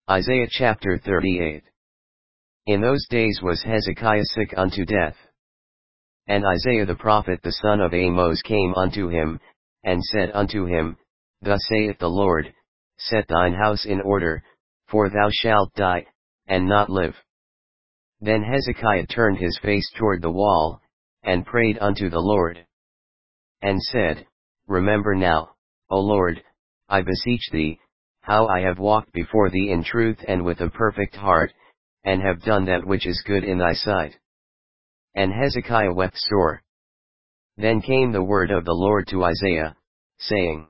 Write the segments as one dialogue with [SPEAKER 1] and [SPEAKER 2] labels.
[SPEAKER 1] Isaiah chapter 38. In those days was Hezekiah sick unto death. And Isaiah the prophet the son of Amoz came unto him, and said unto him, Thus saith the Lord, Set thine house in order, for thou shalt die, and not live. Then Hezekiah turned his face toward the wall, and prayed unto the Lord. And said, Remember now, O Lord, I beseech thee, how I have walked before thee in truth and with a perfect heart, and have done that which is good in thy sight. And Hezekiah wept sore. Then came the word of the Lord to Isaiah, saying,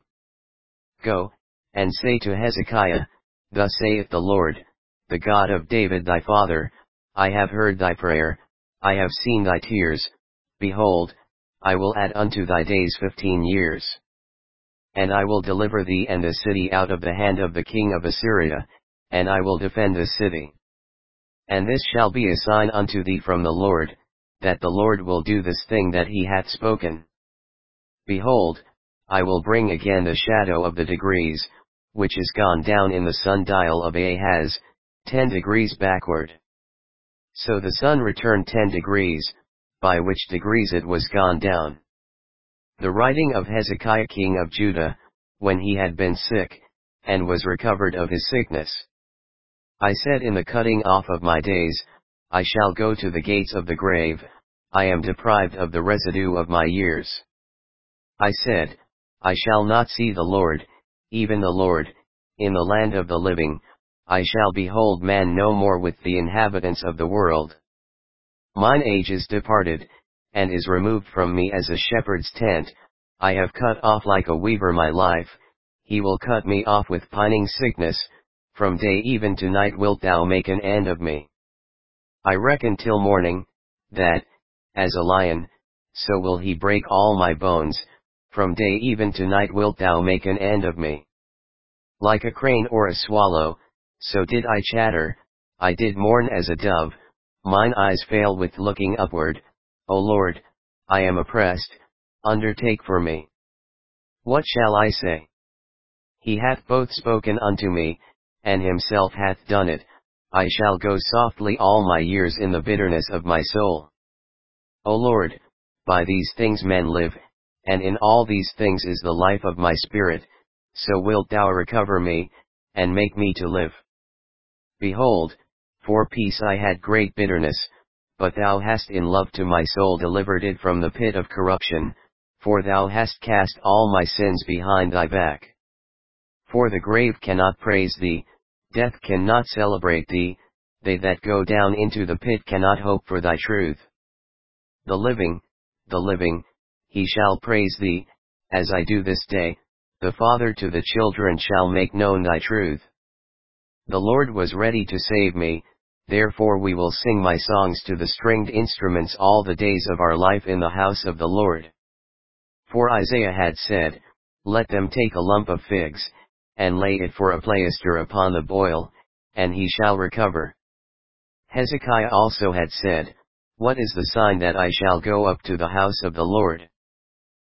[SPEAKER 1] Go, and say to Hezekiah, Thus saith the Lord, the God of David thy father, I have heard thy prayer, I have seen thy tears, behold, I will add unto thy days 15 years. And I will deliver thee and the city out of the hand of the king of Assyria, and I will defend the city. And this shall be a sign unto thee from the Lord, that the Lord will do this thing that he hath spoken. Behold, I will bring again the shadow of the degrees, which is gone down in the sundial of Ahaz, 10 degrees backward. So the sun returned 10 degrees, by which degrees it was gone down. The writing of Hezekiah king of Judah, when he had been sick, and was recovered of his sickness. I said in the cutting off of my days, I shall go to the gates of the grave, I am deprived of the residue of my years. I said, I shall not see the Lord, even the Lord, in the land of the living, I shall behold man no more with the inhabitants of the world. Mine age is departed, and is removed from me as a shepherd's tent, I have cut off like a weaver my life, he will cut me off with pining sickness, from day even to night wilt thou make an end of me. I reckon till morning, that, as a lion, so will he break all my bones, from day even to night wilt thou make an end of me. Like a crane or a swallow, so did I chatter, I did mourn as a dove, mine eyes fail with looking upward, O Lord, I am oppressed, undertake for me. What shall I say? He hath both spoken unto me, and himself hath done it, I shall go softly all my years in the bitterness of my soul. O Lord, by these things men live, and in all these things is the life of my spirit, so wilt thou recover me, and make me to live. Behold, for peace I had great bitterness, but thou hast in love to my soul delivered it from the pit of corruption, for thou hast cast all my sins behind thy back. For the grave cannot praise thee, death cannot celebrate thee, they that go down into the pit cannot hope for thy truth. The living, he shall praise thee, as I do this day, the father to the children shall make known thy truth. The Lord was ready to save me, therefore we will sing my songs to the stringed instruments all the days of our life in the house of the Lord. For Isaiah had said, Let them take a lump of figs, and lay it for a plaister upon the boil, and he shall recover. Hezekiah also had said, What is the sign that I shall go up to the house of the Lord?